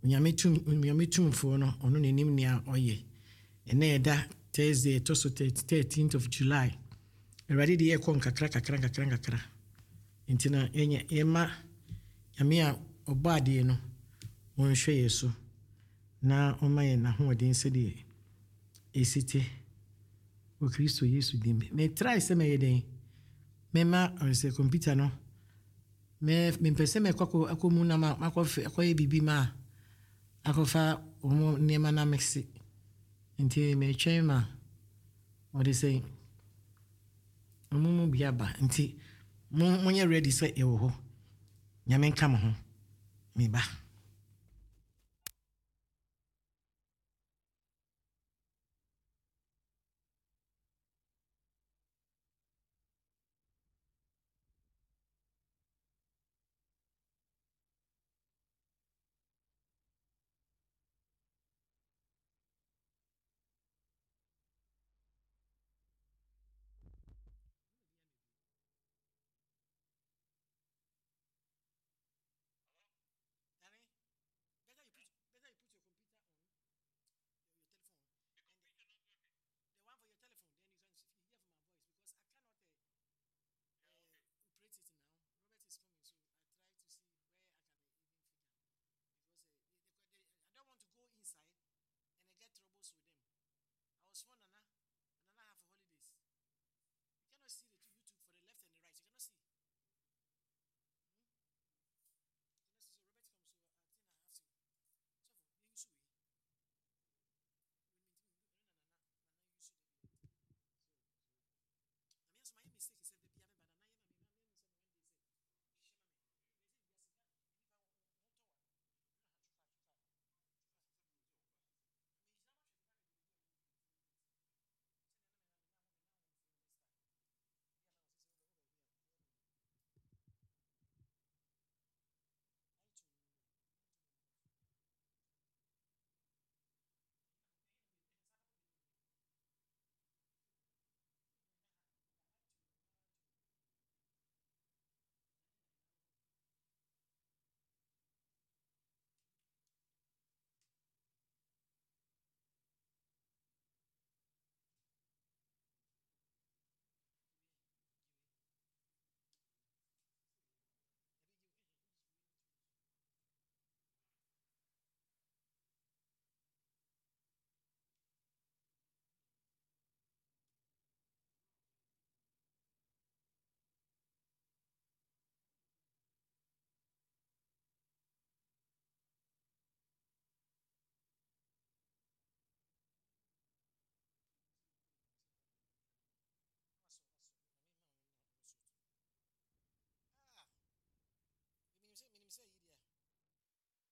Nyame for no ono nenim nia oye. Ene eda Thursday to so 13th of July. Already the year kon kakra. Intina enye ema Nyame a obade no wonhwe yeso. Na omaye na hoden se de esite o Kristo Yesu dim. Me try se me yeden. Mema se computer no. Me pese me kwako akomu na akoye bibi ma akofa omo nema na mexi. Nti me twema what they say omo biaba nti monye ready say e wo ho. Nyame nka mo ho. Me ba. Better you put your computer on your telephone. The one for your telephone, then you can hear from my voice because I cannot operate it now. Robert is coming, so I try to see where I can even figure because I don't want to go inside and I get troubles with them. I was fond